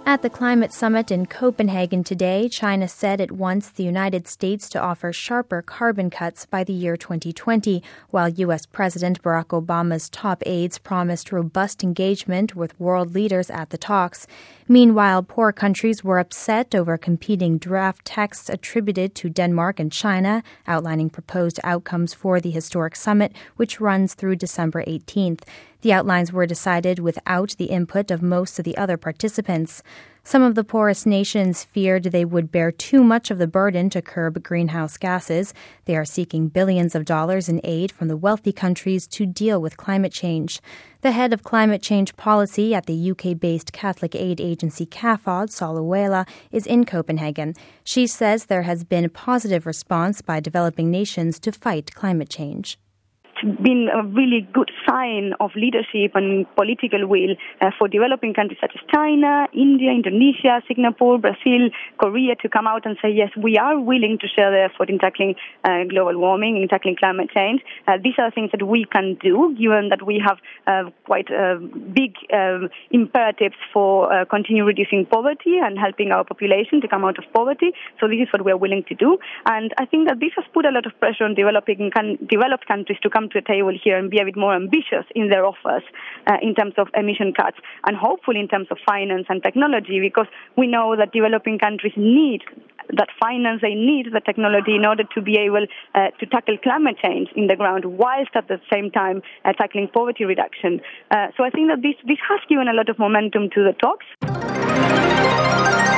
At the climate summit in Copenhagen today, China said it wants the United States to offer sharper carbon cuts by the year 2020, while U.S. President Barack Obama's top aides promised robust engagement with world leaders at the talks. Meanwhile, poor countries were upset over competing draft texts attributed to Denmark and China, outlining proposed outcomes for the historic summit, which runs through December 18th. The outlines were decided without the input of most of the other participants. Some of the poorest nations feared they would bear too much of the burden to curb greenhouse gases. They are seeking billions of dollars in aid from the wealthy countries to deal with climate change. The head of climate change policy at the UK-based Catholic aid agency CAFOD, Soluela, is in Copenhagen. She says there has been a positive response by developing nations to fight climate change. Been a really good sign of leadership and political will for developing countries such as China, India, Indonesia, Singapore, Brazil, Korea to come out and say, yes, we are willing to share the effort in tackling global warming, in tackling climate change. These are things that we can do, given that we have quite big imperatives for continue reducing poverty and helping our population to come out of poverty. So this is what we are willing to do. And I think that this has put a lot of pressure on developed countries to come to the table here and be a bit more ambitious in their offers in terms of emission cuts and hopefully in terms of finance and technology, because we know that developing countries need that finance, they need the technology in order to be able to tackle climate change in the ground whilst at the same time tackling poverty reduction. So I think that this has given a lot of momentum to the talks.